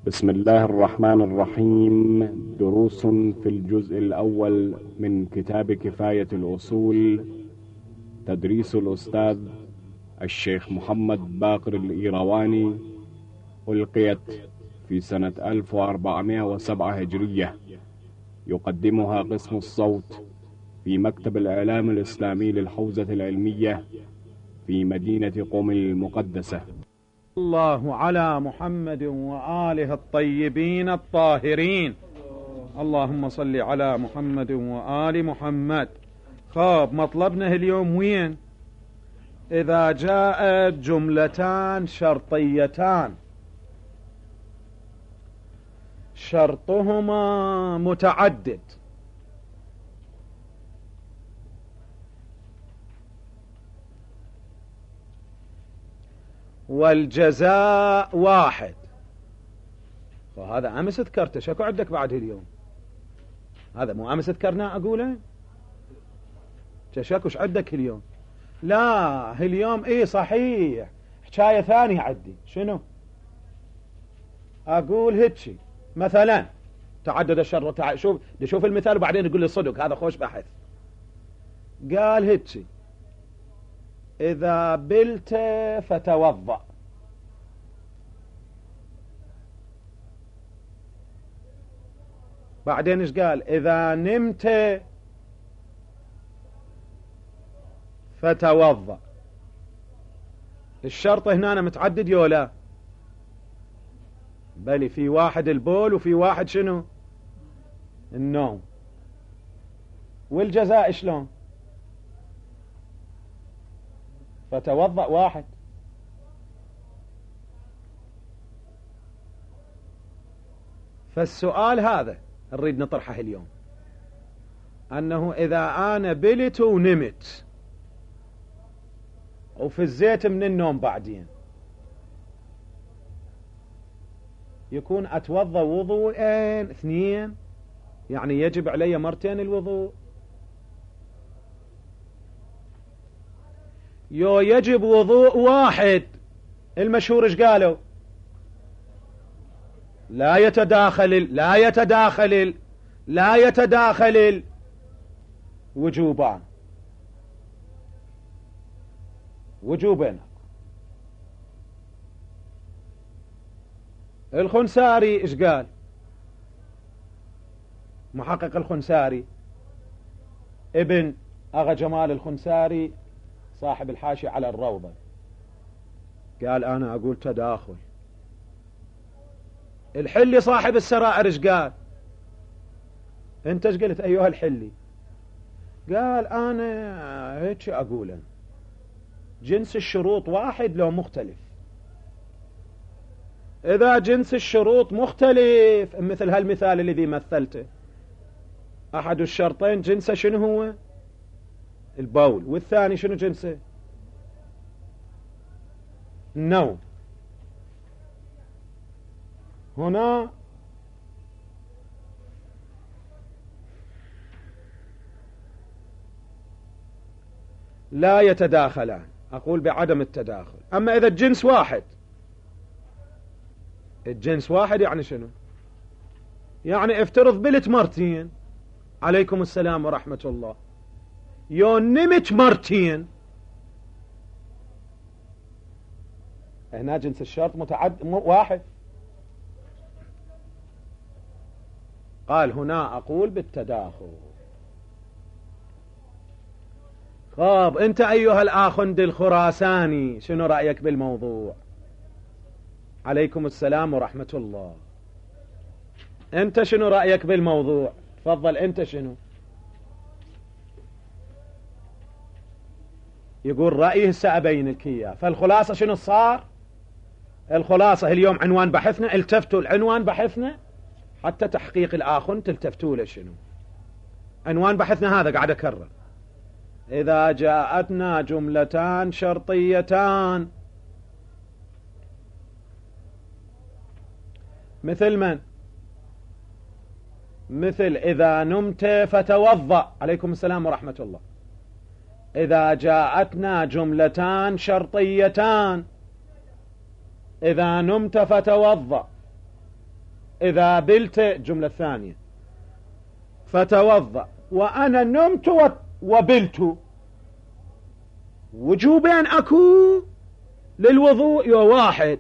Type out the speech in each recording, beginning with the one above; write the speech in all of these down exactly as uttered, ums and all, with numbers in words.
بسم الله الرحمن الرحيم. دروس في الجزء الأول من كتاب كفاية الأصول، تدريس الأستاذ الشيخ محمد باقر الإيرواني، ألقيت في سنة ألف وأربعمائة وسبعة هجرية. يقدمها قسم الصوت في مكتب الإعلام الإسلامي للحوزة العلمية في مدينة قم المقدسة. الله على محمد وآله الطيبين الطاهرين. اللهم صل على محمد وآل محمد. خاب مطلبنا اليوم وين؟ إذا جاءت جملتان شرطيتان شرطهما متعدد والجزاء واحد. وهذا أمس ذكرته، شكو عندك بعد اليوم؟ هذا مو أمس ذكرناه أقوله؟ شكوش عندك اليوم؟ لا اليوم إيه صحيح، حكاية ثانية عندي. شنو؟ أقول هيك مثلا تعدد الشر. تع... شوف شوف المثال وبعدين يقول لي صدق، هذا خوش بحث. قال هيك: إذا بلت فتوضأ. بعدين ايش قال؟ إذا نمت فتوضأ. الشرط هنا متعدد يولا؟ بل في واحد البول وفي واحد شنو؟ النوم. والجزاء شلون؟ فتوضأ واحد. فالسؤال هذا نريد نطرحه اليوم، أنه إذا أنا بلت ونمت وفزيت من النوم بعدين، يكون أتوضأ وضوءين اثنين؟ يعني يجب علي مرتين الوضوء؟ يو يجب وضوء واحد؟ المشهور ايش قالوا؟ لا يتداخل لا يتداخل لا يتداخل وجوبان وجوبين. الخنساري ايش قال؟ محقق الخنساري ابن أغا جمال الخنساري صاحب الحاشية على الروضة، قال أنا أقول تداخل. الحلي صاحب السرائر ايش قال؟ انت ايش قلت أيها الحلي؟ قال أنا هيك أقول جنس الشروط واحد لو مختلف. إذا جنس الشروط مختلف، مثل هالمثال الذي مثلته، أحد الشرطين جنسه شنو هو؟ البول، والثاني شنو جنسه؟ النوم. هنا لا يتداخلان، أقول بعدم التداخل. أما إذا الجنس واحد، الجنس واحد يعني شنو؟ يعني افترض بلت مرتين، عليكم السلام ورحمة الله، يوم نمت مرتين، هنا جنس الشرط متعد واحد. قال هنا أقول بالتداخل. خاب أنت أيها الآخند الخراساني شنو رأيك بالموضوع؟ عليكم السلام ورحمة الله. أنت شنو رأيك بالموضوع؟ تفضل أنت شنو؟ يقول رأيه هسه أبين لك إياه. فالخلاصة شنو صار؟ الخلاصة اليوم عنوان بحثنا، التفتوا العنوان بحثنا حتى تحقيق الآخن تلتفتوا له. شنو عنوان بحثنا هذا؟ قاعد أكرر: إذا جاءتنا جملتان شرطيتان مثل من؟ مثل إذا نمت فتوضأ. عليكم السلام ورحمة الله. إذا جاءتنا جملتان شرطيتان إذا نمت فتوضأ، إذا بلت الجملة الثانية فتوضأ وأنا نمت وبلت، وجوبين أكو للوضوء يو واحد.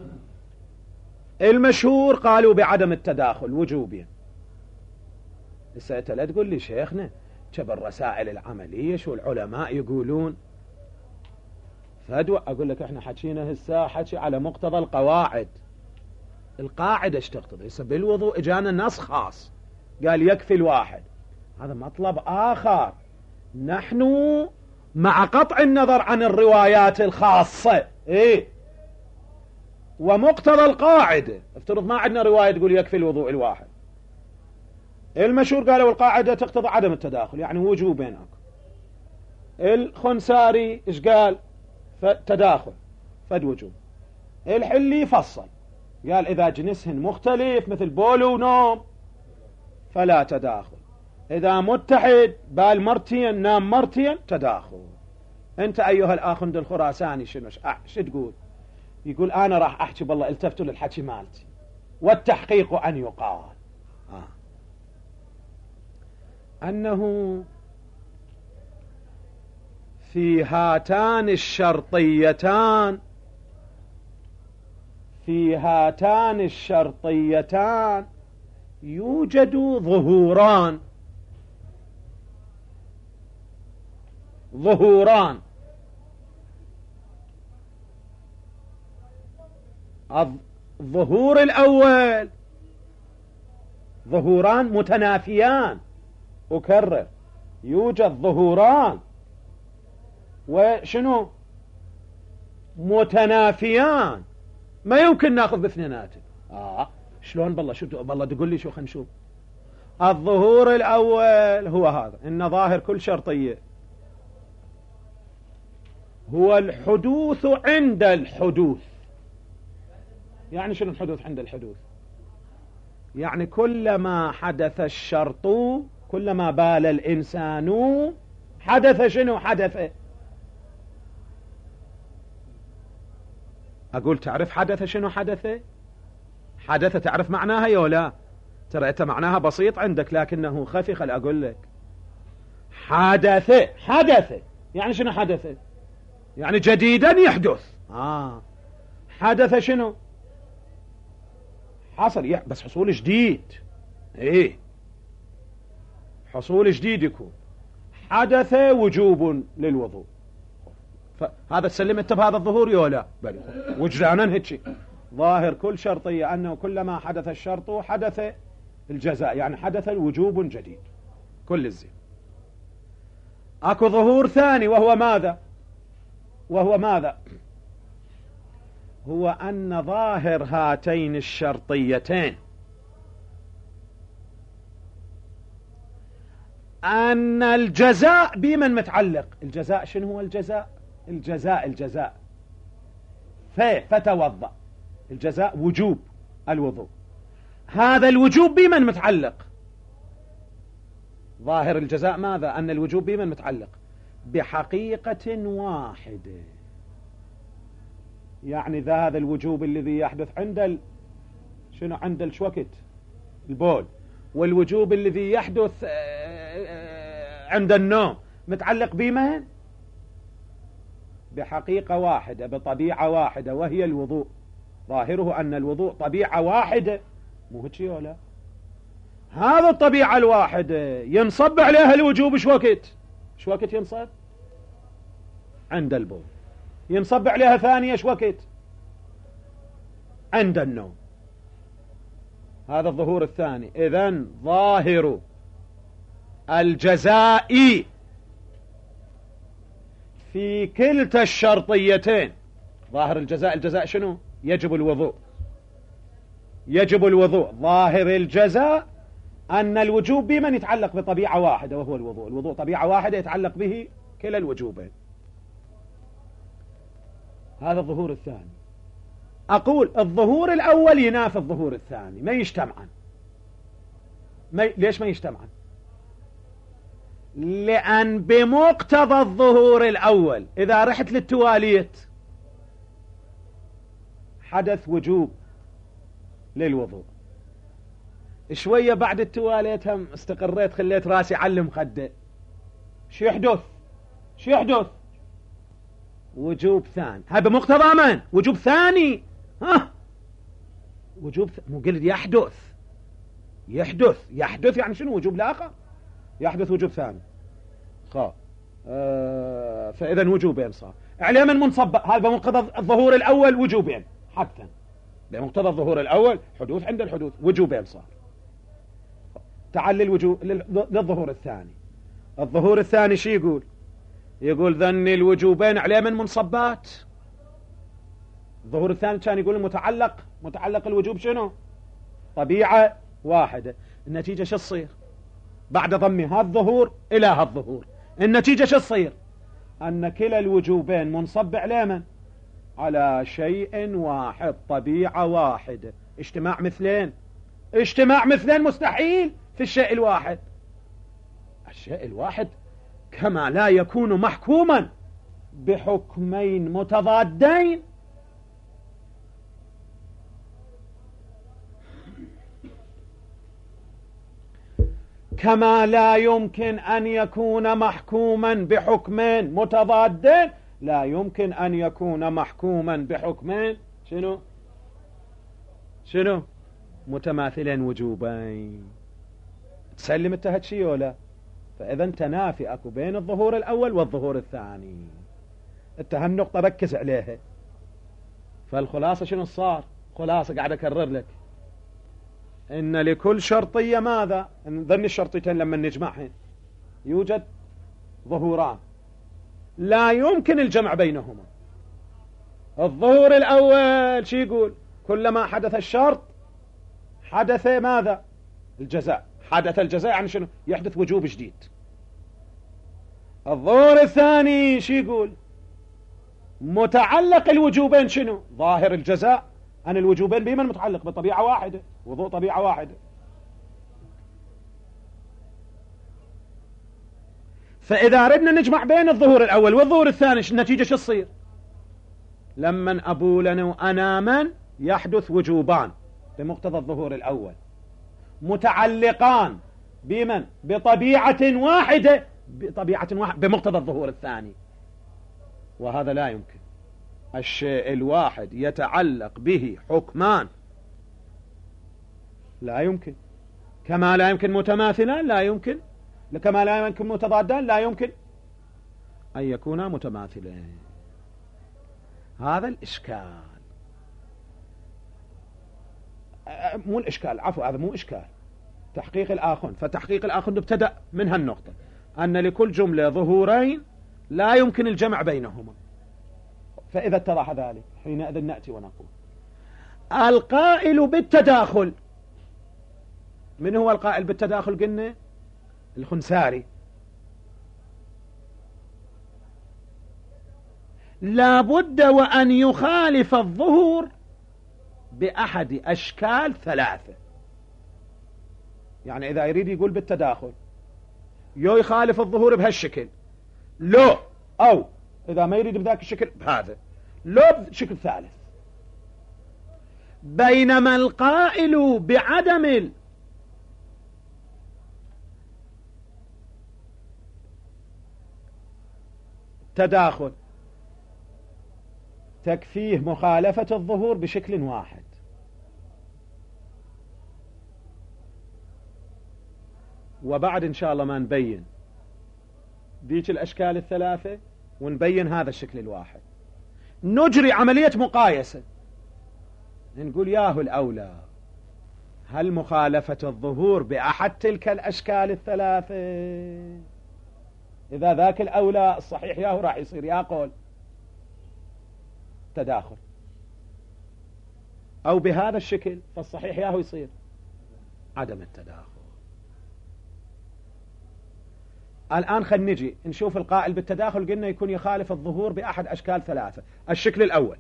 المشهور قالوا بعدم التداخل وجوبين. لسه لا تقول لي شيخنا شب الرسائل العملية شو العلماء يقولون، فادوا أقول لك احنا حكينا هسه حكي على مقتضى القواعد. القاعدة ايش تقتضي؟ هسه بالوضوء اجانا نص خاص قال يكفي الواحد، هذا مطلب آخر. نحن مع قطع النظر عن الروايات الخاصة ايه ومقتضى القاعدة، افترض ما عندنا رواية تقول يكفي الوضوء الواحد. المشهور قالوا القاعدة تقتضي عدم التداخل يعني وجوبين اكو. الخنساري ايش قال؟ تداخل فد وجوب. الحلي فصل قال إذا جنسهن مختلف مثل بول ونوم فلا تداخل، إذا متحد بال مرتين نام مرتين تداخل. أنت أيها الآخند الخراساني شنو شو تقول؟ يقول أنا راح أحكي بالله التفتوا للحكي مالتي والتحقيق أن يقال آه. أنه في هاتان الشرطيتان في هاتان الشرطيتان يوجد ظهوران ظهوران الظهور الأول ظهوران متنافيان. أكرر يوجد ظهوران وشنو متنافيان، ما يمكن ناخذ باثنيناتهم. اه شلون بالله شو بالله تقول لي شو خلينا نشوف. الظهور الأول هو هذا إن ظاهر كل شرطية هو الحدوث عند الحدوث. يعني شنو الحدوث عند الحدوث؟ يعني كلما حدث الشرط كلما بال الإنسان حدث شنو حدث. أقول تعرف حدث شنو حدث؟ حدث تعرف معناها يا لا؟ ترى أنت معناها بسيط عندك لكنه خفي. خل أقول لك حدث حدث يعني شنو حدث؟ يعني جديدا يحدث. آه حدث شنو؟ حصل بس حصول جديد. ايه حصول جديد يكون. حدث وجوب للوضوء. فهذا سلمت بهذا الظهور يا لا؟ بل وجدانا هيك ظاهر كل شرطية أنه كلما حدث الشرط حدث الجزاء يعني حدث الوجوب جديد كل الزين. أكو ظهور ثاني وهو ماذا؟ وهو ماذا؟ هو أن ظاهر هاتين الشرطيتين أن الجزاء بمن متعلق. الجزاء شنو هو الجزاء؟ الجزاء الجزاء فتوضأ الجزاء وجوب الوضوء. هذا الوجوب بمن متعلق؟ ظاهر الجزاء ماذا؟ أن الوجوب بمن متعلق؟ بحقيقة واحدة. يعني ذا هذا الوجوب الذي يحدث عند ال... شنو عند الشوكت البول، والوجوب الذي يحدث عند النوم متعلق بمن؟ بحقيقة واحدة بطبيعة واحدة وهي الوضوء. ظاهره أن الوضوء طبيعة واحدة مو هيك ولا؟ هذا الطبيعة الواحدة ينصب عليها الوجوب شوكت شوكت ينصب عند البول، ينصب عليها ثانية شوكت عند النوم. هذا الظهور الثاني. إذن ظاهر الجزاء في كلتا الشرطيتين. ظاهر الجزاء الجزاء شنو؟ يجب الوضوء يجب الوضوء. ظاهر الجزاء أن الوجوب بمن يتعلق بطبيعة واحدة وهو الوضوء. الوضوء طبيعة واحدة يتعلق به كلا الوجوبين. هذا الظهور الثاني. أقول الظهور الأول ينافي الظهور الثاني ما يجتمعان. ما ي... ليش ما يجتمعان؟ لأن بمقتضى الظهور الأول إذا رحت للتواليت حدث وجوب للوضوء، شوية بعد التواليت هم استقريت خليت راسي علم خده. شو يحدث شو يحدث وجوب ثاني. هذا بمقتضى من؟ وجوب ثاني. ها وجوب ث... مو قلت يحدث يحدث يحدث يعني شنو؟ وجوب الآخر يحدث وجوب ثاني. خا آه فإذا وجوبين صار عليه من منصب. هذا بمقتضى الظهور الأول وجوبين حتى بمقتضى الظهور الأول حدوث عند الحدوث وجوبين صار. تعال الوجوب للظهور الثاني. الظهور الثاني شي يقول؟ يقول ذن الوجوبين عليه من منصبات. الظهور الثاني كان يقول المتعلق متعلق الوجوب شنو؟ طبيعة واحدة. النتيجة شو تصير بعد ضم هالظهور إلى هالظهور؟ النتيجة شو تصير؟ أن كلا الوجوبين منصب على من؟ على شيء واحد طبيعة واحدة. اجتماع مثلين اجتماع مثلين مستحيل في الشيء الواحد. الشيء الواحد كما لا يكون محكوما بحكمين متضادين كما لا يمكن أن يكون محكوما بحكمين متضادين لا يمكن أن يكون محكوما بحكمين شنو شنو متماثلين وجوبين. تسلم انتهت شيء ولا؟ فإذا تنافي أكو بين الظهور الأول والظهور الثاني. انت هالنقطة ركز عليها. فالخلاصة شنو صار؟ خلاصة قاعد أكرر لك إن لكل شرطية ماذا؟ ضمن الشرطيتين لما نجمعهن يوجد ظهوران لا يمكن الجمع بينهما. الظهور الأول شي يقول؟ كلما حدث الشرط حدث ماذا؟ الجزاء. حدث الجزاء يعني شنو؟ يحدث وجوب جديد. الظهور الثاني شي يقول؟ متعلق الوجوبين شنو؟ ظاهر الجزاء أن الوجوبين بمن متعلق؟ بطبيعة واحدة وضوء طبيعة واحدة. فإذا أردنا نجمع بين الظهور الأول والظهور الثاني النتيجة شو تصير؟ لما أبولن وأناما يحدث وجوبان بمقتضى الظهور الأول متعلقان بمن؟ بطبيعة واحدة بطبيعة واحدة بمقتضى الظهور الثاني. وهذا لا يمكن. الشيء الواحد يتعلق به حكمان لا يمكن. كما لا يمكن متماثلان لا يمكن. كما لا يمكن متضادان لا يمكن أن يكونا متماثلين. هذا الإشكال. مو الإشكال عفوا هذا مو إشكال تحقيق الآخن. فتحقيق الآخن ابتدأ من هالنقطة أن لكل جملة ظهورين لا يمكن الجمع بينهما. فإذا اتضح ذلك حينئذ نأتي ونقول القائل بالتداخل. من هو القائل بالتداخل؟ قلنا الخنساري. لا بد وأن يخالف الظهور بأحد أشكال ثلاثة. يعني إذا يريد يقول بالتداخل يو يخالف الظهور بهالشكل لو أو إذا ما يريد بذاك الشكل بهذا لو بشكل ثالث. بينما القائل بعدم التداخل تكفيه مخالفة الظهور بشكل واحد. وبعد إن شاء الله ما نبين ديك الأشكال الثلاثة ونبين هذا الشكل الواحد نجري عملية مقايسة. نقول ياهو الأولى هل مخالفة الظهور بأحد تلك الأشكال الثلاثة؟ إذا ذاك الأولى الصحيح ياهو راح يصير يا قول تداخل، أو بهذا الشكل فالصحيح ياهو يصير عدم التداخل. الآن خل نجي نشوف القائل بالتداخل. قلنا يكون يخالف الظهور بأحد أشكال ثلاثة. الشكل الأول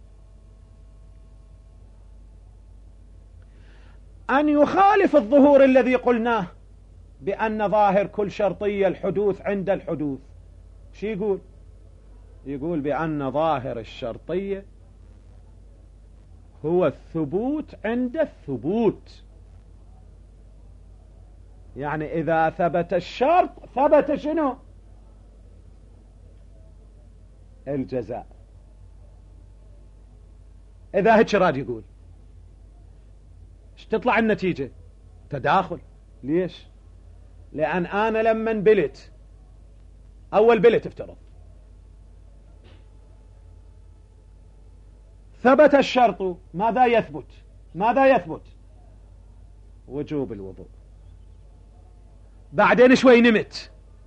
أن يخالف الظهور الذي قلناه بأن ظاهر كل شرطية الحدوث عند الحدوث. شو يقول؟ يقول بأن ظاهر الشرطية هو الثبوت عند الثبوت. يعني إذا ثبت الشرط ثبت شنو؟ الجزاء. إذا هيك راد يقول ايش تطلع النتيجة؟ تداخل. ليش؟ لأن أنا لما بلت أول بلت افترض ثبت الشرط، ماذا يثبت؟ ماذا يثبت؟ وجوب الوضوء. بعدين شوي نمت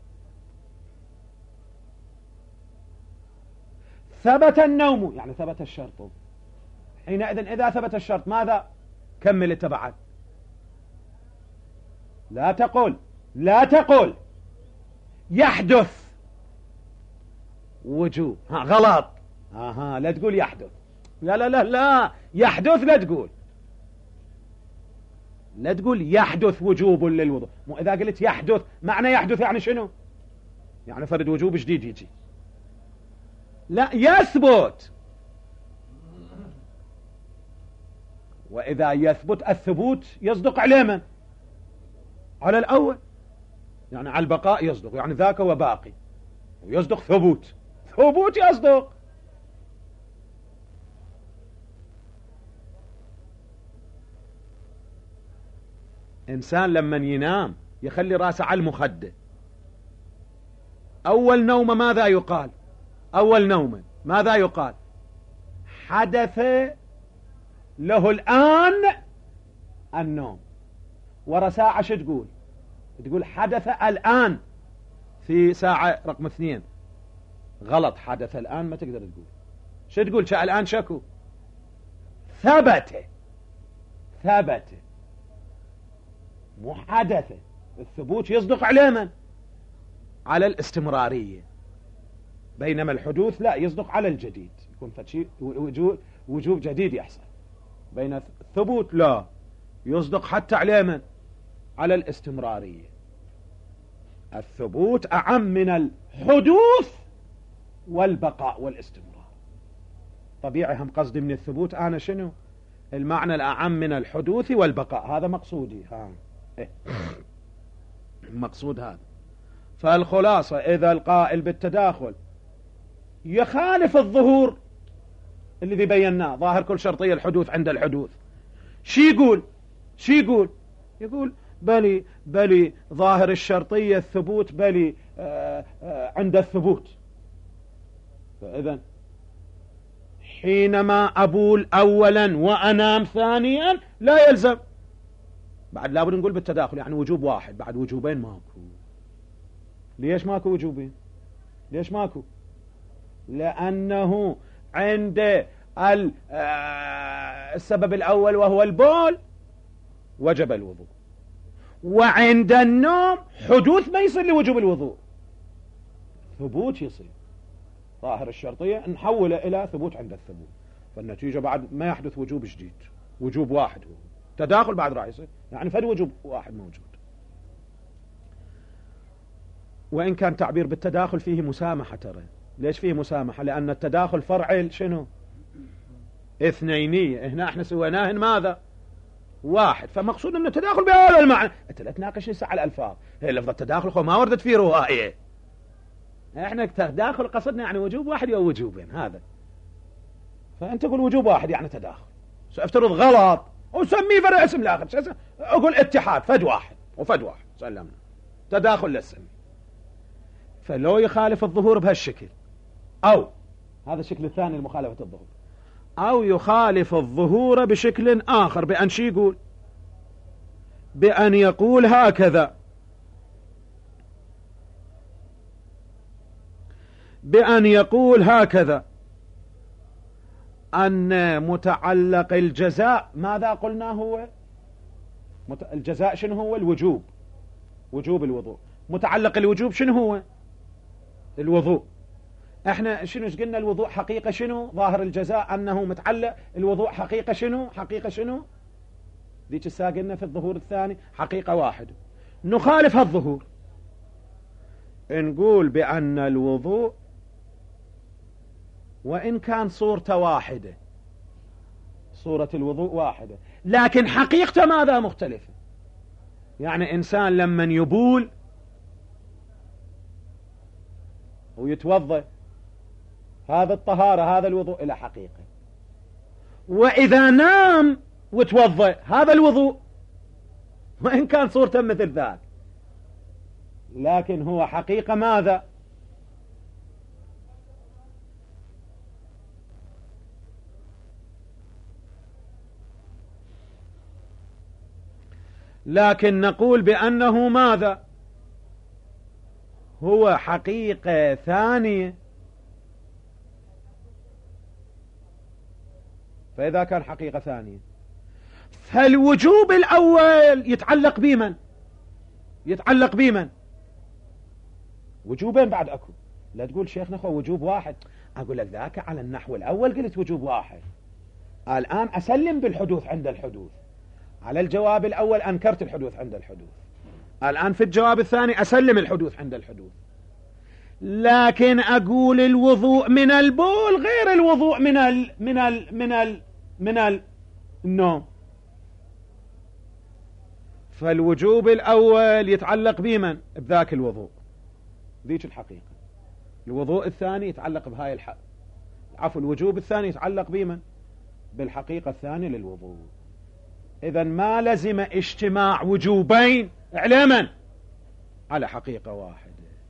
ثبت النوم، يعني ثبت الشرط. حينئذ إذا ثبت الشرط ماذا؟ كمل انت بعد. لا تقول لا تقول يحدث وجوب، ها غلط. اها لا تقول يحدث، لا لا لا لا يحدث، لا تقول لا تقول يحدث وجوب للوضوء. مو إذا قلت يحدث معنى يحدث يعني شنو؟ يعني فرد وجوب جديد يجي. لا، يثبت. وإذا يثبت الثبوت يصدق على من؟ على الأول، يعني على البقاء يصدق، يعني ذاك هو باقي ويصدق ثبوت، ثبوت يصدق. إنسان لما ينام يخلي راسه على المخدة، أول نومة ماذا يقال؟ أول نومة ماذا يقال؟ حدث له الآن النوم. ورا ساعة شو تقول؟ تقول حدث الآن في ساعة رقم اثنين. غلط، حدث الآن ما تقدر تقول. شو تقول؟ شاء الآن شكو ثبت، ثبت مو حدث. الثبوت يصدق على من؟ على الاستمرارية، بينما الحدوث لا، يصدق على الجديد، يكون فشي وجوب, وجوب جديد يحصل. بين الثبوت لا، يصدق حتى على من؟ على الاستمرارية. الثبوت أعم من الحدوث والبقاء والاستمرار. طبيعي هم قصدي من الثبوت أنا شنو؟ المعنى الأعم من الحدوث والبقاء، هذا مقصودي. ها إيه؟ المقصود هذا. فالخلاصة إذا القائل بالتداخل يخالف الظهور الذي بيناه، ظاهر كل شرطية الحدوث عند الحدوث، شي يقول؟ شي يقول؟ يقول بلي بلي ظاهر الشرطية الثبوت، بلي آآ آآ عند الثبوت. فإذا حينما أبول أولا وأنام ثانيا لا يلزم، بعد لابد نقول بالتداخل، يعني وجوب واحد بعد وجوبين ماكو. ليش ماكو وجوبين؟ ليش ماكو؟ لأنه عند السبب الأول وهو البول وجب الوضوء، وعند النوم حدوث ما يصير لوجوب الوضوء، ثبوت يصير. ظاهر الشرطية نحوله إلى ثبوت عند الثبوت، فالنتيجة بعد ما يحدث وجوب جديد، وجوب واحد هو تداخل بعد راح يصير، يعني فد وجوب واحد موجود. وإن كان تعبير بالتداخل فيه مسامحة. ترى ليش فيه مسامحة؟ لأن التداخل فرع شنو؟ اثنينية. هنا احنا سويناهن ماذا؟ واحد. فمقصود ان التداخل بهذا المعنى. انت لا تناقش لسه على الالفاظ، هي لفظ التداخل خو ما وردت فيه رواية. احنا التداخل قصدنا يعني وجوب واحد او وجوبين، هذا. فانت تقول وجوب واحد يعني تداخل، سافترض غلط وسميه فرع اسم الاخر، اقول اتحاد فد واحد وفد واحد، سلمنا تداخل لا تسمي. فلو يخالف الظهور بهالشكل، او هذا الشكل الثاني لمخالفة الظهور، او يخالف الظهور بشكل اخر، بان شي يقول؟ بان يقول هكذا، بان يقول هكذا ان متعلق الجزاء ماذا قلنا هو؟ الجزاء شنو هو؟ الوجوب، وجوب الوضوء. متعلق الوجوب شنو هو؟ الوضوء. احنا شنو قلنا؟ الوضوء حقيقة شنو؟ ظاهر الجزاء انه متعلق الوضوء حقيقة شنو؟ حقيقة شنو؟ ذيك الساعة قلنا في الظهور الثاني حقيقة واحدة. نخالف هالظهور، نقول بأن الوضوء وإن كان صورته واحدة، صورة الوضوء واحدة، لكن حقيقته ماذا؟ مختلفة. يعني إنسان لما يبول ويتوضأ هذا الطهارة، هذا الوضوء إلى حقيقة. وإذا نام وتوضأ هذا الوضوء، وإن كان صورته مثل ذاك، لكن هو حقيقة ماذا؟ لكن نقول بأنه ماذا؟ هو حقيقة ثانية. فإذا كان حقيقة ثانية فالوجوب الأول يتعلق بمن؟ يتعلق بمن؟ وجوبين بعد أكو. لا تقول شيخنا خو وجوب واحد. أقول لك ذاك على النحو الأول قلت وجوب واحد، الآن أسلم بالحدوث عند الحدوث. على الجواب الأول أنكرت الحدوث عند الحدوث، الآن في الجواب الثاني أسلم الحدوث عند الحدوث. لكن أقول الوضوء من البول غير الوضوء من ال من ال من ال من ال النوم. فالوجوب الأول يتعلق بمن؟ بذاك الوضوء، ذيك الحقيقة. الوضوء الثاني يتعلق بهاي الحق، عفوا الوجوب الثاني يتعلق بمن؟ بالحقيقة الثانية للوضوء. إذا ما لزم اجتماع وجوبين علما على حقيقة واحدة.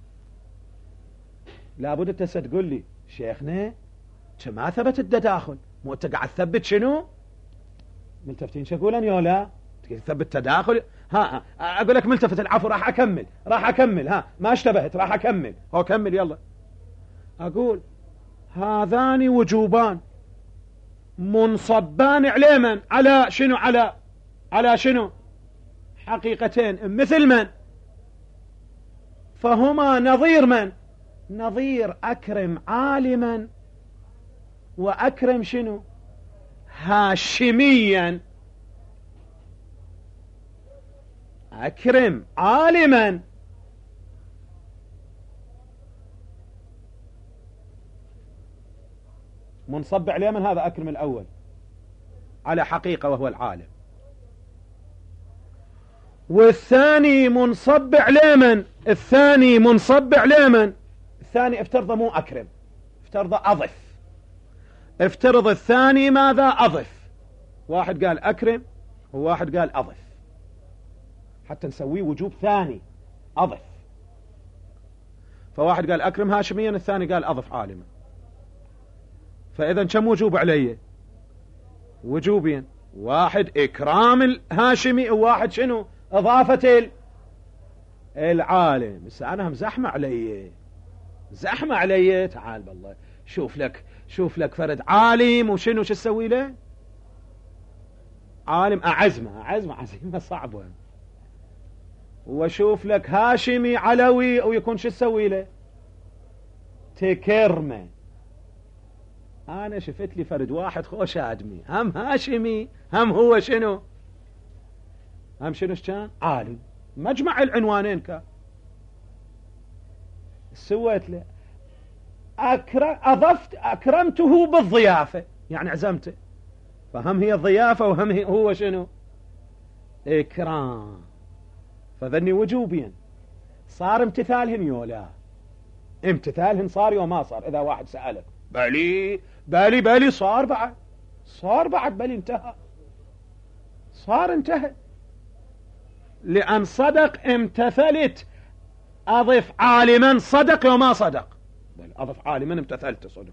لابد انت تقول لي شيخنا ما ثبت التداخل، مو انت قاعد تثبت شنو؟ ملتفتين شكولا يا لا تثبت تداخل. ها اقول لك ملتفت، العفو راح اكمل راح اكمل ها ما اشتبهت راح اكمل. هو كمل يلا. اقول هذان وجوبان منصبان علما على شنو؟ على على شنو؟ حقيقتين مثل من؟ فهما نظير من؟ نظير أكرم عالما وأكرم شنو؟ هاشميا. أكرم عالما منصب عليه من هذا؟ أكرم الأول على حقيقة وهو العالم، والثاني منصب عليه من؟ الثاني منصب عليه من؟ الثاني افترض مو أكرم، افترض أضف. افترض الثاني ماذا؟ أضف. واحد قال أكرم وواحد قال أضف، حتى نسويه وجوب ثاني أضف. فواحد قال أكرم هاشميا، الثاني قال أضف عالما. فإذا كم وجوب عليه؟ وجوبين، واحد إكرام الهاشمي وواحد شنو؟ إضافة العالم. بس أنا هم زحمة علي زحمة علي. تعال بالله شوف لك شوف لك فرد عالم وشنو شو تسوي له؟ عالم أعزمه أعزمه عزيمة صعبة. وشوف لك هاشمي علوي ويكون شو تسوي له؟ تكرمه. أنا شفت لي فرد واحد خوش آدمي، هم هاشمي هم هو شنو؟ هم شنو كان؟ عالم. مجمع العنوانين كان. سويت له أكرم، أضفت أكرمته بالضيافة، يعني عزمته. فهم هي الضيافة وهم هي هو شنو؟ إكرام. فذني وجوبين. صار امتثالهن يولا؟ امتثالهن صار يو ما صار؟ إذا واحد سألك بلي بلي بلي صار بعد صار بعد بلي انتهى صار انتهى. لأن صدق امتثلت. أضف عالما صدق وما صدق؟ بل أضف عالما امتثلت صدق.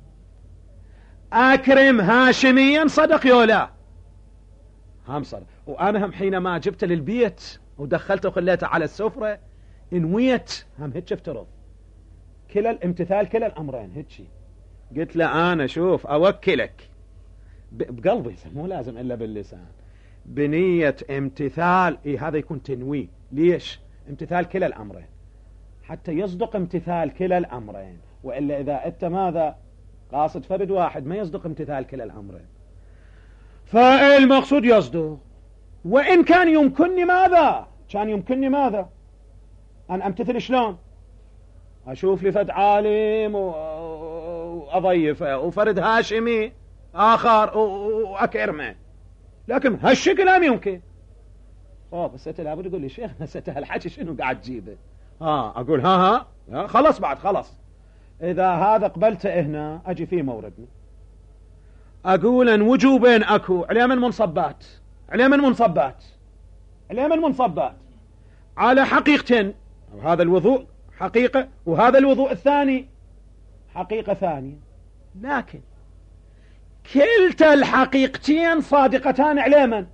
أكرم هاشميا صدق يولا؟ هم صدق. وأنا هم حينما جبت للبيت ودخلته وخليته على السفرة انويت هم هيك افترض كلا الامتثال كلا الأمرين هيك. قلت له أنا شوف أوكلك بقلبي، مو لازم إلا باللسان، بنية امتثال. إيه هذا يكون تنوي. ليش؟ امتثال كلا الأمرين حتى يصدق امتثال كلا الأمرين. وإلا إذا أنت ماذا قاصد فرد واحد ما يصدق امتثال كلا الأمرين. فالمقصود يصدق. وإن كان يمكنني ماذا؟ كان يمكنني ماذا؟ أن أمتثل شلون؟ أشوف لي فرد عالم وأضيفه وفرد هاشمي آخر وأكرمه، لكن هالشكل هم يمكن. اوه بس انت لابد تقول لي شيخ نسيت هالحكي شنو قاعد تجيبه. ها اقول ها ها خلاص بعد خلاص. اذا هذا قبلته هنا اجي فيه موردنا، اقول ان وجوبين اكو عليه من منصبات، عليه من منصبات، عليه من منصبات على حقيقتين. هذا الوضوء حقيقة وهذا الوضوء الثاني حقيقة ثانية، لكن كلتا الحقيقتين صادقتان على من؟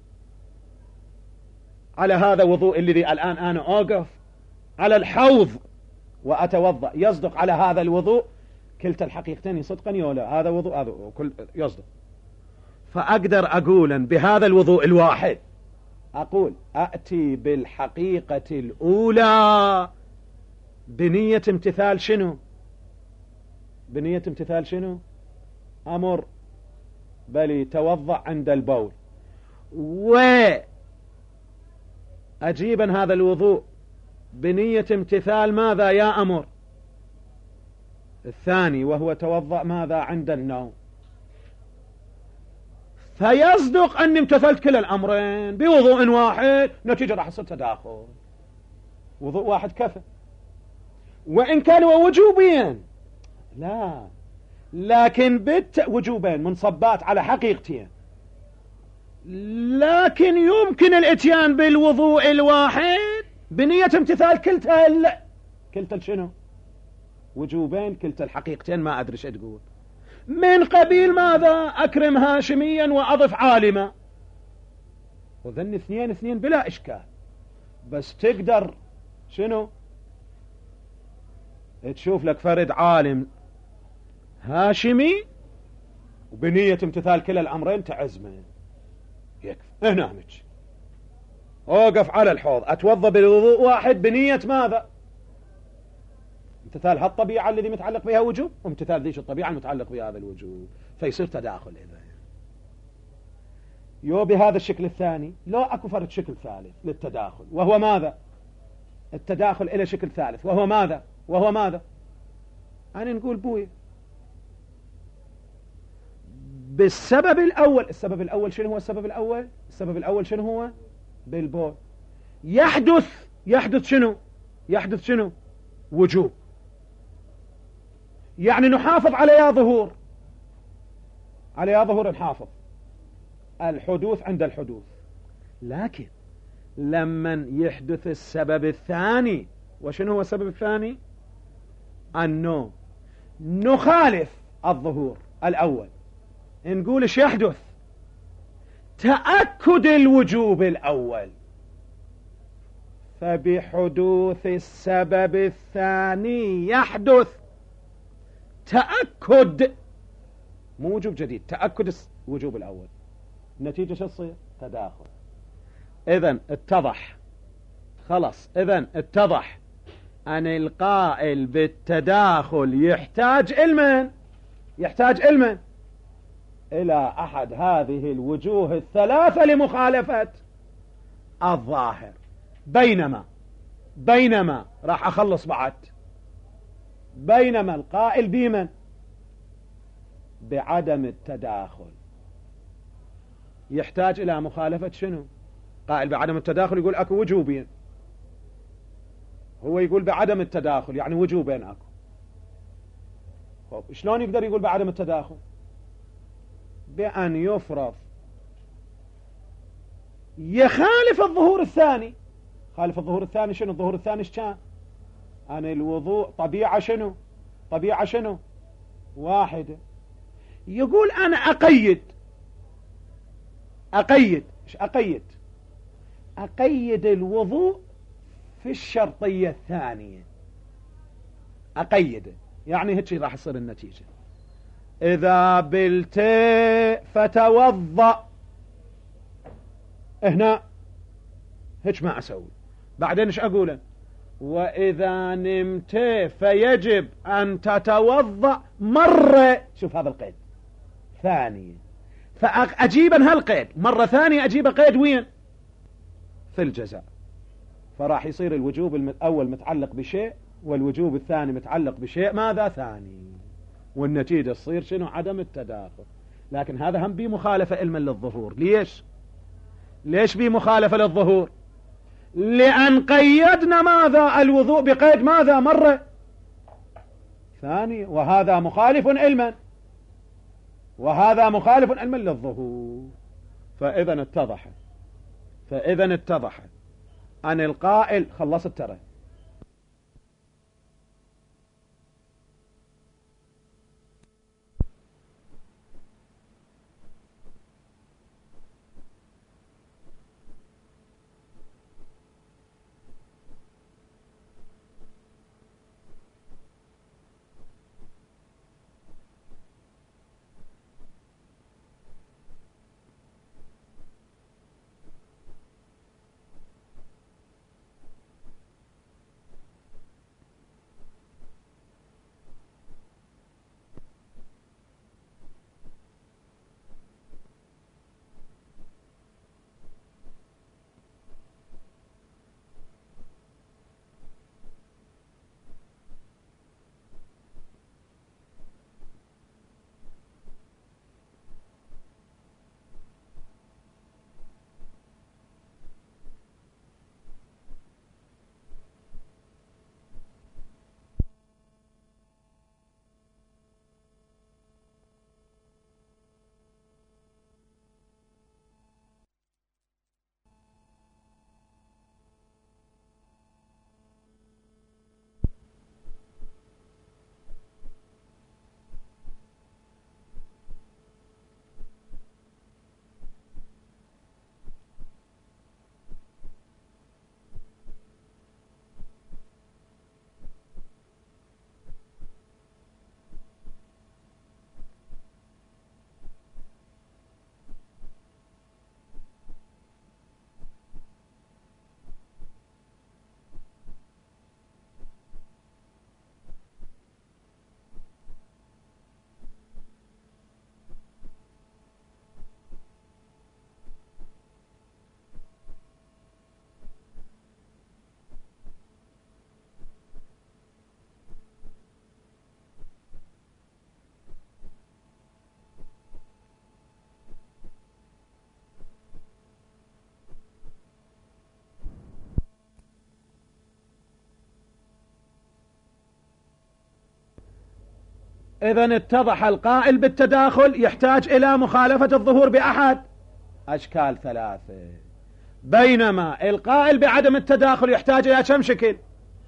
على هذا وضوء الذي الآن أنا أوقف على الحوض وأتوضأ يصدق على هذا الوضوء، كلتا الحقيقتين صدقا ولا هذا وضوء هذا كل يصدق. فأقدر أقول بهذا الوضوء الواحد أقول أأتي بالحقيقة الأولى بنية امتثال شنو؟ بنية امتثال شنو؟ أمر بل توضأ عند البول، وأجيبا هذا الوضوء بنية امتثال ماذا يا أمر الثاني وهو توضأ ماذا عند النوم، فيصدق أني امتثلت كلا الأمرين بوضوء واحد، نتيجة راح يصير تداخل. وضوء واحد كفى، وإن كانوا وجوبين لا، لكن بت وجوبين منصبات على حقيقتين، لكن يمكن الاتيان بالوضوء الواحد بنية امتثال كلتا ال... كلتا شنو؟ وجوبين كلتا الحقيقتين. ما أدري شو تقول من قبيل ماذا؟ أكرم هاشميا وأضف عالما، وذن اثنين اثنين بلا إشكال، بس تقدر شنو تشوف لك فرد عالم هاشمي وبنية امتثال كلا الأمرين تعزمه يكفي. هنا مج أوقف على الحوض أتوضى بالوضوء واحد بنية ماذا؟ امتثال هالطبيعة الذي متعلق بها وجوب وامتثال ذيش الطبيعة المتعلق بهذا الوجوب، فيصير تداخل. إذا يو بهذا الشكل الثاني لو أكو فرد شكل ثالث للتداخل، وهو ماذا؟ التداخل إلى شكل ثالث وهو ماذا؟ وهو ماذا؟ أنا نقول بوي بالسبب الأول. السبب الأول شنو هو السبب الأول؟ السبب الأول شنو هو؟ بالبول. يحدث يحدث شنو؟ يحدث شنو؟ وجوب. يعني نحافظ على يا ظهور، على يا ظهور نحافظ الحدوث عند الحدوث، لكن لما يحدث السبب الثاني، وشنو هو السبب الثاني؟ أنه نخالف الظهور الأول، نقول ايش يحدث؟ تأكد الوجوب الأول، فبحدوث السبب الثاني يحدث تأكد مو وجوب جديد، تأكد الوجوب الأول، النتيجة شو تصير؟ تداخل. إذن اتضح خلاص، إذن اتضح أن القائل بالتداخل يحتاج علما، يحتاج علما إلى أحد هذه الوجوه الثلاثة لمخالفة الظاهر. بينما بينما راح أخلص بعد، بينما القائل بمن؟ بعدم التداخل يحتاج إلى مخالفة شنو؟ قائل بعدم التداخل يقول أكو وجوبين، هو يقول بعدم التداخل يعني وجوبين أكو. طب شلون يقدر يقول بعدم التداخل؟ بأن يفرض يخالف الظهور الثاني. خالف الظهور الثاني شنو؟ الظهور الثاني ايش كان؟ أن الوضوء طبيعة شنو؟ طبيعة شنو؟ واحدة. يقول أنا أقيد أقيد ايش أقيد؟ أقيد الوضوء في الشرطية الثانية، أقيده يعني هيك راح يصير النتيجة. إذا بلت فتوضأ، هنا هيك ما أسوي. بعدين ايش أقوله؟ وإذا نمت فيجب أن تتوضأ مرة، شوف هذا القيد ثانية، فأجيبا هالقيد مرة ثانية أجيب قيد وين؟ في الجزاء. فراح يصير الوجوب الأول متعلق بشيء والوجوب الثاني متعلق بشيء ماذا؟ ثاني، والنتيجة تصير شنو؟ عدم التداخل. لكن هذا هم بمخالفة علما للظهور. ليش؟ ليش بي مخالفة للظهور؟ لأن قيدنا ماذا؟ الوضوء بقيد ماذا؟ مرة ثانية، وهذا مخالف علما، وهذا مخالف علما للظهور. فإذا اتضح فإذا اتضح أن القائل خلصت ترى إذن اتضح القائل بالتداخل يحتاج إلى مخالفة الظهور بأحد أشكال ثلاثة، بينما القائل بعدم التداخل يحتاج إلى كم شكل؟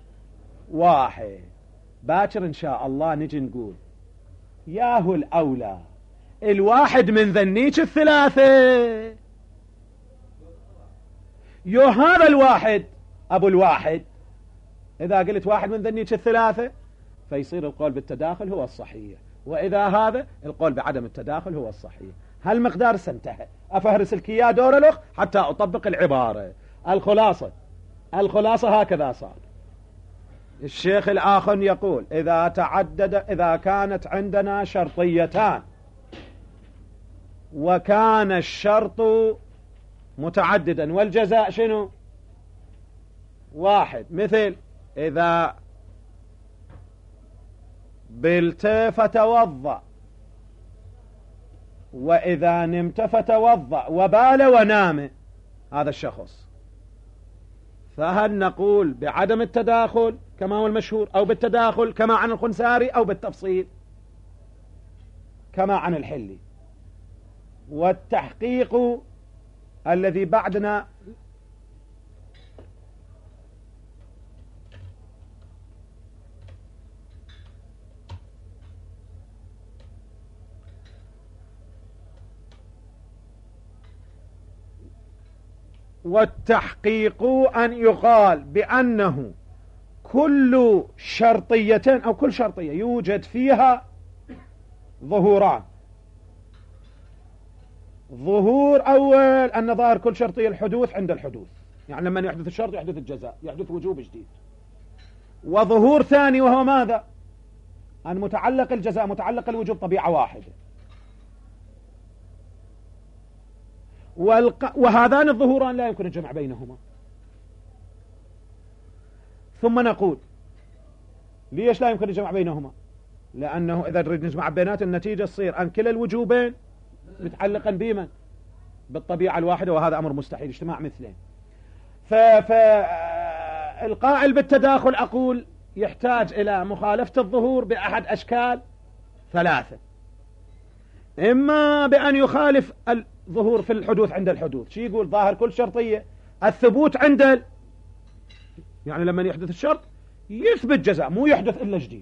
واحد. باكر إن شاء الله نجي نقول ياهو الأولى الواحد من ذنيك الثلاثة، يو هذا الواحد أبو الواحد، إذا قلت واحد من ذنيك الثلاثة فيصير القول بالتداخل هو الصحيح، وإذا هذا القول بعدم التداخل هو الصحيح. هالمقدار سنتهى. أفهرس لك إياه دور الأخ حتى أطبق العبارة. الخلاصة الخلاصة هكذا صار. الشيخ الآخر يقول إذا تعدد إذا كانت عندنا شرطيتان وكان الشرط متعددا والجزاء شنو؟ واحد، مثل إذا بلت فتوضأ، وإذا نمت فتوضأ، وبال ونام هذا الشخص، فهل نقول بعدم التداخل كما هو المشهور، أو بالتداخل كما عن الخنساري، أو بالتفصيل كما عن الحلي؟ والتحقيق الذي بعدنا والتحقيق أن يقال بأنه كل شرطيتين أو كل شرطية يوجد فيها ظهوران. ظهور أول أن ظاهر كل شرطية الحدوث عند الحدوث، يعني لما يحدث الشرط يحدث الجزاء، يحدث وجوب جديد. وظهور ثاني وهو ماذا؟ أن متعلق الجزاء متعلق الوجوب طبيعة واحدة. والق... وهذان الظهوران لا يمكن الجمع بينهما. ثم نقول ليش لا يمكن الجمع بينهما؟ لأنه إذا نريد نجمع بينات النتيجة تصير أن كلا الوجوبين متعلقا بمن؟ بالطبيعة الواحدة، وهذا أمر مستحيل اجتماع مثلين. فالقائل بالتداخل أقول يحتاج إلى مخالفة الظهور بأحد أشكال ثلاثة: إما بأن يخالف الظهور في الحدوث عند الحدوث. شي يقول ظاهر كل شرطية الثبوت عند ال... يعني لما يحدث الشرط يثبت جزاء، مو يحدث إلا جديد.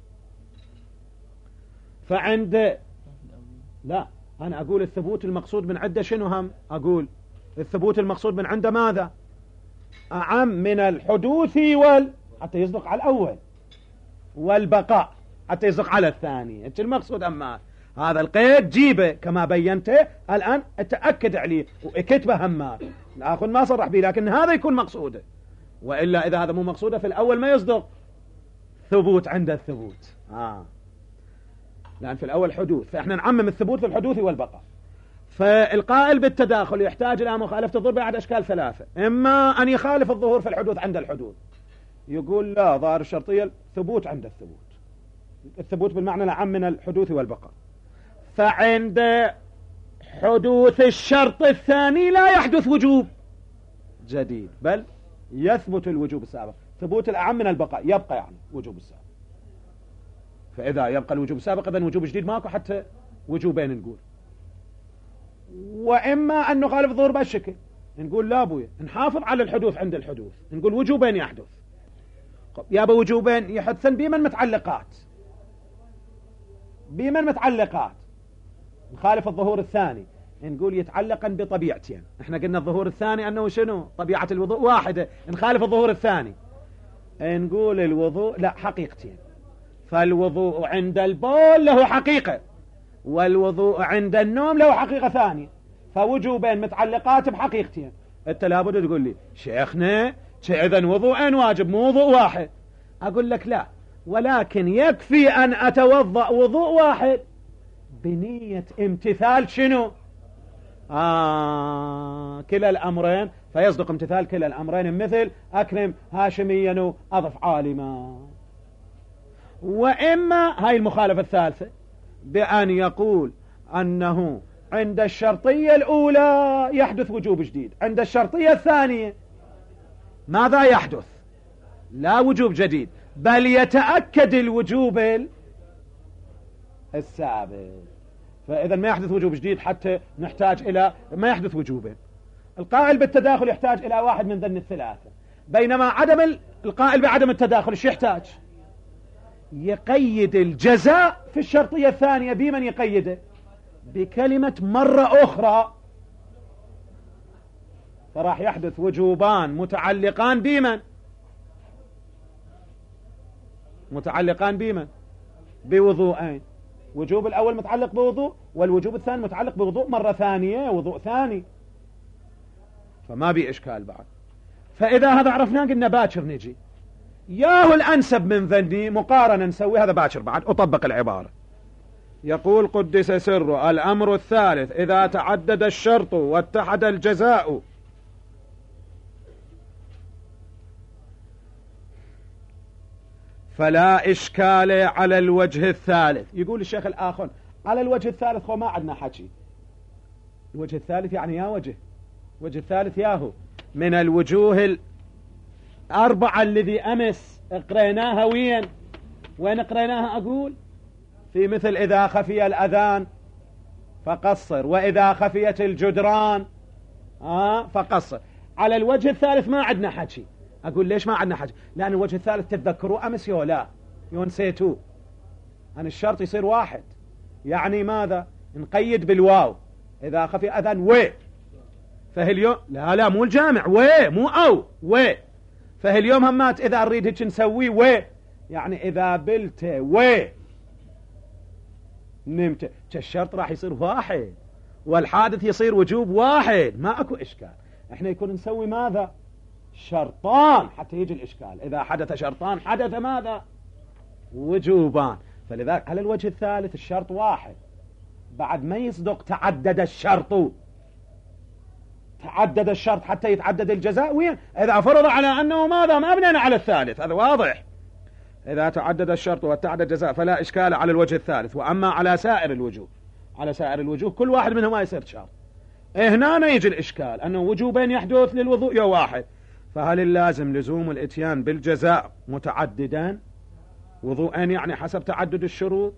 فعند لا أنا أقول الثبوت المقصود من عنده شنو هم؟ أقول الثبوت المقصود من عنده ماذا؟ أعم من الحدوث وال حتى يصدق على الأول، والبقاء حتى يصدق على الثاني. أنت المقصود أما هذا القيد جيبه كما بينته الآن أتأكد عليه وكتبه هما الآخر ما صرح به، لكن هذا يكون مقصوده. وإلا إذا هذا مو مقصوده في الأول ما يصدق ثبوت عند الثبوت. آه. لأن في الأول حدوث، فإحنا نعمم الثبوت في الحدوث والبقاء. فالقائل بالتداخل يحتاج إلى مخالفة الظهور بأحد أشكال ثلاثة: إما أن يخالف الظهور في الحدوث عند الحدوث، يقول لا ظاهر الشرطية الثبوت عند الثبوت، الثبوت بالمعنى العام من الحدوث والبقاء. فعند حدوث الشرط الثاني لا يحدث وجوب جديد، بل يثبت الوجوب السابق. ثبوت الأعم من البقاء، يبقى يعني وجوب السابق. فإذا يبقى الوجوب السابق إذن وجوب جديد ماكو، حتى وجوبين نقول. وإما أن نخالف الظهور بهالشكل، نقول لا بويا نحافظ على الحدوث عند الحدوث، نقول وجوبين يحدث. يابا وجوبين يحدثن بمن متعلقات، بمن متعلقات. نخالف الظهور الثاني، نقول يتعلقا بطبيعتين. احنا قلنا الظهور الثاني أنه شنو؟ طبيعة الوضوء واحدة. نخالف الظهور الثاني نقول الوضوء لا حقيقتين. فالوضوء عند البول له حقيقة، والوضوء عند النوم له حقيقة ثانية. فوجوبين متعلقات بحقيقتين. انت لابد تقول لي شيخنا إذن وضوءين واجب مو وضوء واحد. أقول لك لا، ولكن يكفي أن أتوضأ وضوء واحد بنية امتثال شنو؟ آه كلا الأمرين، فيصدق امتثال كلا الأمرين، مثل أكرم هاشميا أضف عالما. وإما هاي المخالفة الثالثة بأن يقول أنه عند الشرطية الأولى يحدث وجوب جديد، عند الشرطية الثانية ماذا يحدث؟ لا وجوب جديد، بل يتأكد الوجوب السابق. فإذا ما يحدث وجوب جديد حتى نحتاج إلى ما يحدث وجوبا. القائل بالتداخل يحتاج إلى واحد من ذن الثلاثة، بينما عدم القائل بعدم التداخل ايش يحتاج؟ يقيد الجزاء في الشرطية الثانية. بمن يقيده؟ بكلمة مرة أخرى. فراح يحدث وجوبان متعلقان بمن؟ متعلقان بمن؟ بوضوءين. وجوب الأول متعلق بوضوء، والوجوب الثاني متعلق بوضوء مرة ثانية، وضوء ثاني. فما بي إشكال بعد. فإذا هذا عرفناه قلنا باكر نجي ياهو الأنسب من ذني مقارنة نسوي هذا باكر بعد أطبق العبارة. يقول قدس سره: الأمر الثالث إذا تعدد الشرط واتحد الجزاء فلا إشكال على الوجه الثالث. يقول الشيخ الآخر على الوجه الثالث هو ما عندنا حكي. الوجه الثالث يعني يا وجه وجه الثالث ياهو من الوجوه الأربعة الذي أمس قريناها. وين وين قريناها؟ أقول في مثل إذا خفي الأذان فقصر، وإذا خفيت الجدران آه فقصر. على الوجه الثالث ما عندنا حكي. أقول ليش ما عندنا حكي؟ لأن الوجه الثالث تتذكروا أمس يو لا يو نسيتوه. أن الشرط يصير واحد، يعني ماذا؟ نقيد بالواو إذا خفي أذان و. فهاليوم لا لا مو الجامع و، مو أو و. فهاليوم همات إذا نريد هيك نسوي و، يعني إذا بلت و نمت، الشرط راح يصير واحد والحادث يصير وجوب واحد، ما أكو إشكال. إحنا يكون نسوي ماذا؟ شرطان حتى يجي الإشكال. إذا حدث شرطان حدث ماذا؟ وجوبان. فلذلك على الوجه الثالث الشرط واحد، بعد ما يصدق تعدد الشرط، تعدد الشرط حتى يتعدد الجزاء. وين؟ إذا فرض على أنه ماذا؟ ما بنينا على الثالث، هذا واضح. إذا تعدد الشرط وتعدد الجزاء فلا إشكال على الوجه الثالث. وأما على سائر الوجوه، على سائر الوجوه كل واحد منهم ما يصير شرط. هنا يجي الإشكال أنه وجوبين يحدث للوضوء يا واحد، فهل اللازم لزوم الاتيان بالجزاء متعددا وضوءين يعني حسب تعدد الشروط؟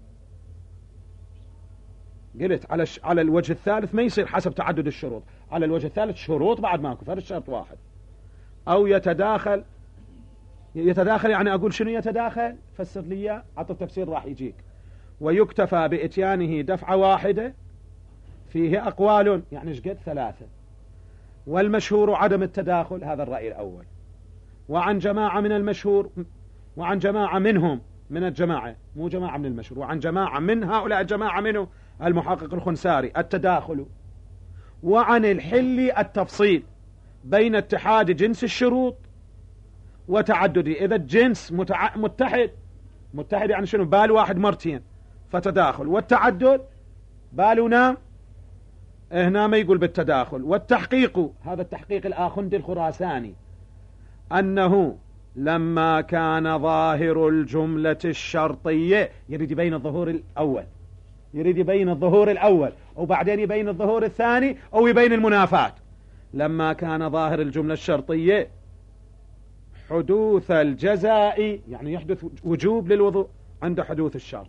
قلت على على الوجه الثالث ما يصير حسب تعدد الشروط، على الوجه الثالث شروط بعد ماكو، فرد شرط واحد. أو يتداخل، يتداخل يعني أقول شنو يتداخل؟ فسر لي إياه، عطوا تفسير راح يجيك. ويكتفى بإتيانه دفعة واحدة فيه أقوال، يعني ايش قد؟ ثلاثة. والمشهور عدم التداخل، هذا الرأي الأول. وعن جماعة من المشهور، وعن جماعة منهم من الجماعة، مو جماعة من المشهور، وعن جماعة من هؤلاء الجماعة منه المحقق الخنساري التداخل. وعن الحل التفصيل بين اتحاد جنس الشروط وتعدده. إذا الجنس متع... متحد، متحد يعني شنو؟ بال واحد مرتين فتداخل، والتعدد بال نام هنا ما يقول بالتداخل. والتحقيق، هذا التحقيق الآخندي الخراساني، أنه لما كان ظاهر الجملة الشرطية، يريد يبين الظهور الأول، يريد يبين الظهور الأول وبعدين يبين الظهور الثاني أو يبين المنافات. لما كان ظاهر الجملة الشرطية حدوث الجزاء، يعني يحدث وجوب للوضوء عند حدوث الشرط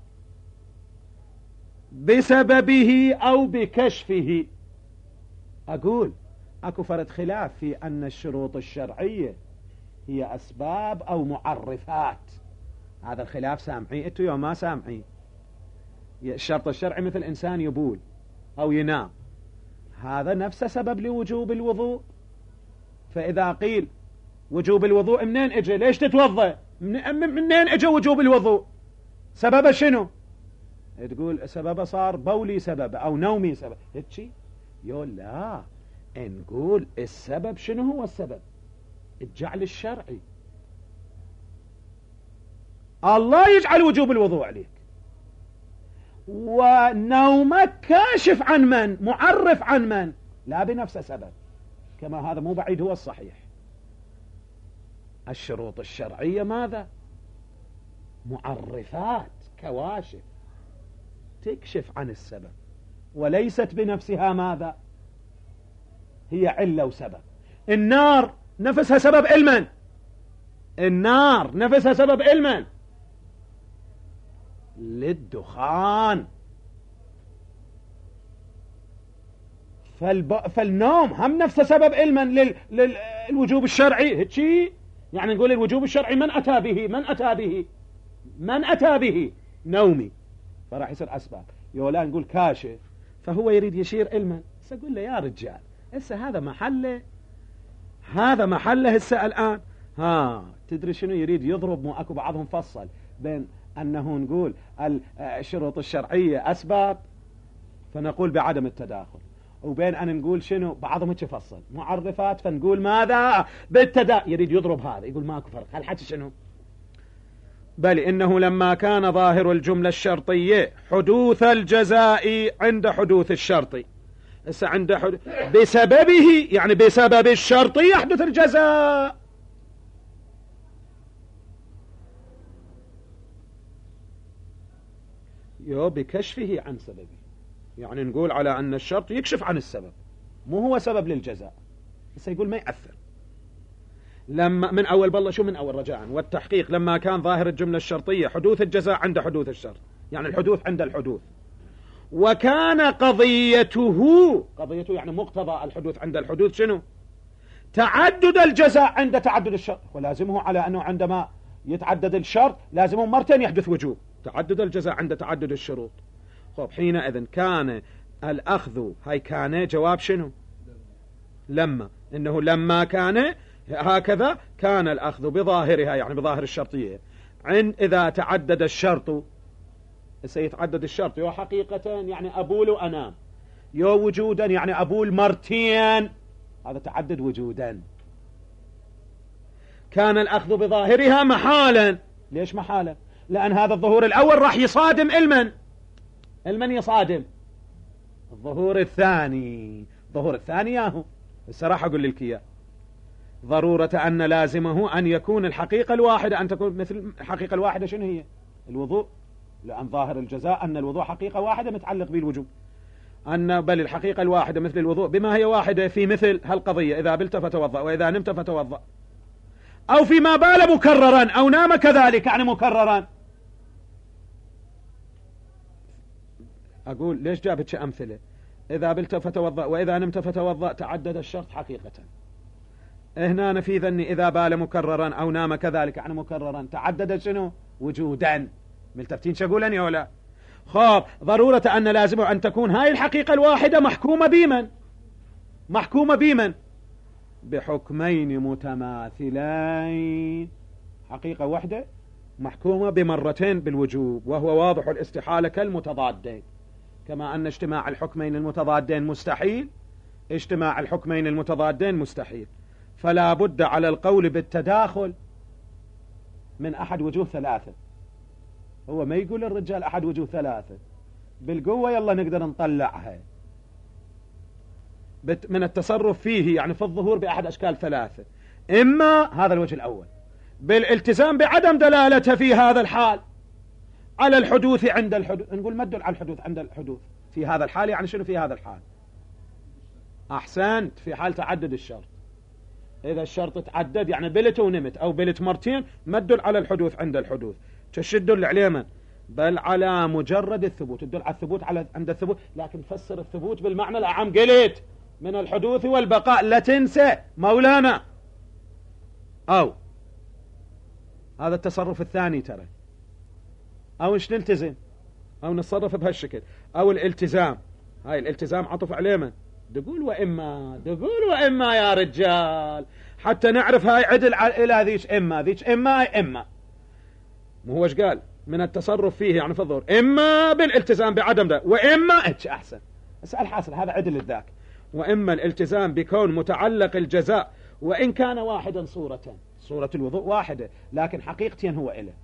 بسببه أو بكشفه. أقول أكو فرد خلاف في أن الشروط الشرعية هي أسباب أو معرفات، هذا الخلاف سامعين أنتوا يوم ما سامعين؟ الشرط الشرعي مثل إنسان يبول أو ينام، هذا نفسه سبب لوجوب الوضوء. فإذا قيل وجوب الوضوء منين اجى؟ ليش تتوضأ؟ منين اجى وجوب الوضوء؟ سببه شنو؟ تقول سببه صار بولي سبب أو نومي سبب، هيك يقول لا، نقول السبب شنو هو السبب؟ الجعل الشرعي. الله يجعل وجوب الوضوء عليك، ونومك كاشف عن من؟ معرف عن من؟ لا بنفسه سبب، كما هذا مو بعيد هو الصحيح. الشروط الشرعية ماذا؟ معرفات، كواشف تكشف عن السبب، وليست بنفسها ماذا؟ هي علة وسبب. النار نفسها سبب علما، النار نفسها سبب علما للدخان. فالب... فالنوم هم نفسه سبب علما لل... للوجوب الشرعي. هيك يعني نقول الوجوب الشرعي من أتى به؟ من أتى به؟ من أتى به؟ نومي، فراح يصير أسباب. يولا نقول كاشف، فهو يريد يشير علما. هسه أقول له يا رجال، هسه هذا محله، هذا محله هسه الآن. ها تدري شنو يريد يضرب؟ مو أكو بعضهم فصل بين أنه نقول الشروط الشرعية أسباب فنقول بعدم التداخل، وبين أن نقول شنو بعضهم هيك فصل معرفات فنقول ماذا؟ بالتداخل. يريد يضرب هذا، يقول ماكو فرق. هل حكي شنو؟ بل إنه لما كان ظاهر الجملة الشرطية حدوث الجزاء عند حدوث الشرط، هسه عند حدوث بسببه، يعني بسبب الشرط يحدث الجزاء. يو بكشفه عن سببه، يعني نقول على أن الشرط يكشف عن السبب، مو هو سبب للجزاء. هسه يقول ما يأثر. لما من أول بالله شو من أول رجاء. والتحقيق لما كان ظاهر الجملة الشرطية حدوث الجزاء عند حدوث الشرط، يعني الحدوث عند الحدوث. وكان قضيته، قضيته يعني مقتضى الحدوث عند الحدوث شنو؟ تعدد الجزاء عند تعدد الشرط. ولازمه على أنه عندما يتعدد الشرط لازمه مرتين يحدث وجوب. تعدد الجزاء عند تعدد الشروط. خب حينئذ كان الأخذ، هاي كان جواب شنو؟ لما، إنه لما كان هكذا كان الأخذ بظاهرها، يعني بظاهر الشرطية، عند إذا تعدد الشرط. سيتعدد الشرط يو حقيقة يعني أبول وأنام، يو وجودا يعني أبول مرتين، هذا تعدد وجودا. كان الأخذ بظاهرها محالا. ليش محالا؟ لأن هذا الظهور الأول راح يصادم علما، علما يصادم الظهور الثاني. الظهور الثاني ياهو الصراحة أقول لك إياه، ضرورة أن لازمه أن يكون الحقيقة الواحدة، أن تكون مثل الحقيقة الواحدة شنو هي؟ الوضوء، لأن ظاهر الجزاء أن الوضوء حقيقة واحدة متعلق بالوجوب. أن بل الحقيقة الواحدة مثل الوضوء بما هي واحدة في مثل هالقضية، إذا بلت فتوضأ وإذا نمت فتوضأ، أو فيما بال مكررا أو نام كذلك يعني مكررا. أقول ليش جابت أمثلة؟ إذا بلت فتوضأ وإذا نمت فتوضأ تعدد الشرط حقيقة. هنا في ذني إذا بال مكررا أو نام كذلك يعني مكررا تعدد شنو؟ وجودا. ملتفتين شقولني ولا؟ خاب ضرورة أن لازم أن تكون هاي الحقيقة الواحدة محكومة بمن؟ محكومة بمن؟ بحكمين متماثلين. حقيقة واحدة محكومة بمرتين بالوجوب، وهو واضح الاستحالة كالمتضادين، كما أن اجتماع الحكمين المتضادين مستحيل، اجتماع الحكمين المتضادين مستحيل، فلا بد على القول بالتداخل من أحد وجوه ثلاثة. هو ما يقول الرجال أحد وجوه ثلاثة بالقوة، يلا نقدر نطلعها من التصرف فيه يعني في الظهور بأحد أشكال ثلاثة. إما هذا الوجه الأول بالالتزام بعدم دلالتها في هذا الحال على الحدوث عند الحدوث، نقول ما تدل على الحدوث عند الحدوث في هذا الحال، يعني شنو في هذا الحال؟ أحسنت، في حال تعدد الشرط. إذا الشرط تعدد يعني بلت ونمت أو بلت مرتين ما تدل على الحدوث عند الحدوث. تشدل عليه من؟ بل على مجرد الثبوت، تدل على الثبوت على عند الثبوت، لكن فسر الثبوت بالمعنى الأعم، قلت من الحدوث والبقاء، لا تنسى مولانا. أو هذا التصرف الثاني ترى، أو إيش نلتزم أو نتصرف بهالشكل، أو الالتزام. هاي الالتزام عطف عليه من؟ تقول وإما، تقول وإما يا رجال، حتى نعرف هاي عدل إلى ذيش إما، ذيش إما إما مو هو إيش قال؟ من التصرف فيه يعني في الظهور إما بالالتزام بعدم ده، وإما إيش أحسن. اسأل حاصل هذا عدل الذاك. وإما الالتزام بكون متعلق الجزاء وإن كان واحدا صورة، صورة الوضوء واحدة لكن حقيقتين هو إله.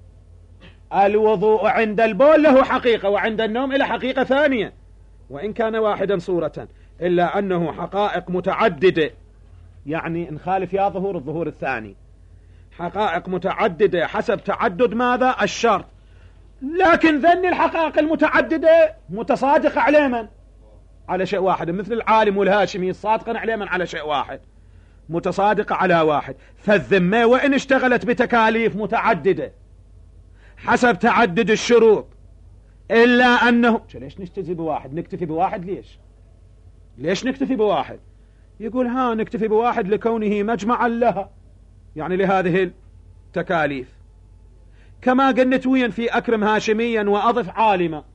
الوضوء عند البول له حقيقة وعند النوم له حقيقة ثانية، وإن كان واحدا صورة، إلا أنه حقائق متعددة، يعني نخالف يا ظهور الظهور الثاني، حقائق متعددة حسب تعدد ماذا؟ الشرط. لكن ذن الحقائق المتعددة متصادقة على من؟ على شيء واحد، مثل العالم والهاشمي الصادقا على من؟ على شيء واحد، متصادقة على واحد. فالذمة وإن اشتغلت بتكاليف متعددة حسب تعدد الشروط، إلا أنه ليش نجتزي بواحد؟ نكتفي بواحد ليش؟ ليش نكتفي بواحد؟ يقول ها نكتفي بواحد لكونه مجمعا لها، يعني لهذه التكاليف. كما قلت وين في أكرم هاشميا وأضف عالما،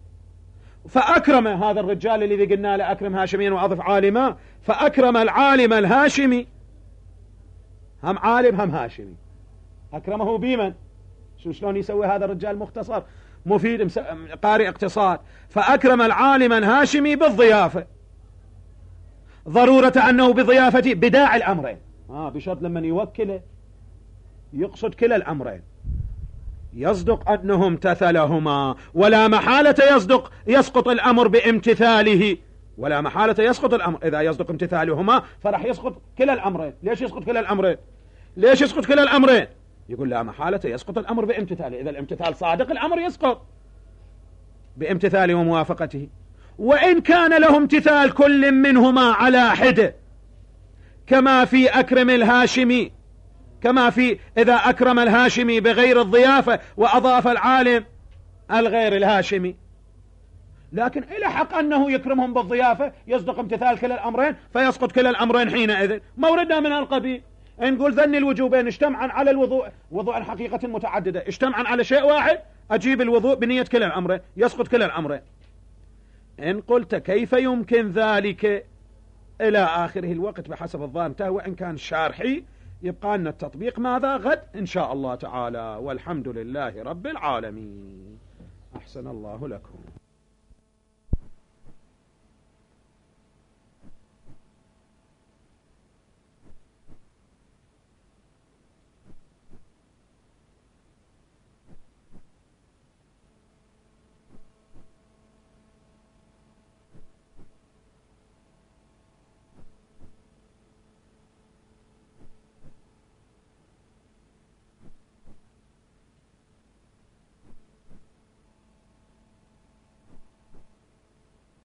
فأكرم هذا الرجال الذي قلنا له أكرم هاشميا وأضف عالما، فأكرم العالم الهاشمي، هم عالم هم هاشمي، أكرمه بمن؟ شو شلون يسوي هذا الرجال؟ مختصر مفيد قارئ اقتصاد. فأكرم العالم الهاشمي بالضيافة، ضرورة أنه بضيافته بداعي الأمرين، آه بشرط لما يوكله يقصد كلا الأمرين، يصدق أنه امتثلهما ولا محالة يصدق يسقط الأمر بامتثاله، ولا محالة يسقط الأمر إذا يصدق امتثالهما فرح يسقط كلا الأمرين. ليش يسقط كلا الأمرين؟ ليش يسقط كلا الأمرين؟ يقول لا محالة يسقط الأمر بامتثاله، إذا الامتثال صادق الأمر يسقط بامتثاله وموافقته. وإن كان له امتثال كل منهما على حدة، كما في أكرم الهاشمي، كما في إذا أكرم الهاشمي بغير الضيافة وأضاف العالم الغير الهاشمي، لكن إلى حق أنه يكرمهم بالضيافة يصدق امتثال كلا الأمرين فيسقط كلا الأمرين حينئذ. موردنا من القبيل نقول ذن الوجوبين اجتمعا على الوضوء، وضوء حقيقة متعددة، اجتمعا على شيء واحد، أجيب الوضوء بنية كلا الأمرين يسقط كلا الأمرين. إن قلت كيف يمكن ذلك إلى آخره الوقت بحسب الظاهر انتهى، وإن كان شارحي يبقى لنا التطبيق ماذا غد إن شاء الله تعالى، والحمد لله رب العالمين. أحسن الله لكم.